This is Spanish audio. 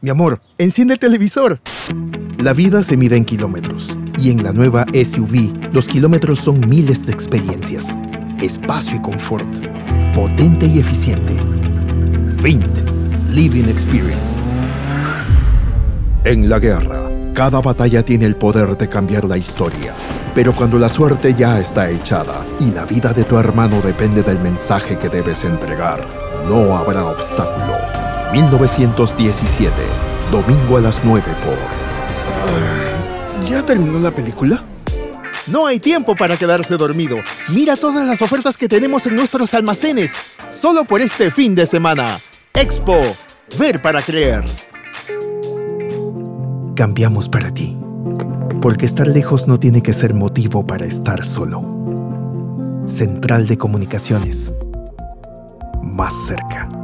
Mi amor, enciende el televisor. La vida se mide en kilómetros. Y en la nueva SUV, los kilómetros son miles de experiencias. Espacio y confort. Potente y eficiente. Vint. Living Experience. En la guerra, cada batalla tiene el poder de cambiar la historia. Pero cuando la suerte ya está echada y la vida de tu hermano depende del mensaje que debes entregar, no habrá obstáculo. 1917, domingo a las 9 por... ¿Ya terminó la película? No hay tiempo para quedarse dormido. Mira todas las ofertas que tenemos en nuestros almacenes. Solo por este fin de semana. Expo. Ver para creer. Cambiamos para ti. Porque estar lejos no tiene que ser motivo para estar solo. Central de Comunicaciones. Más cerca.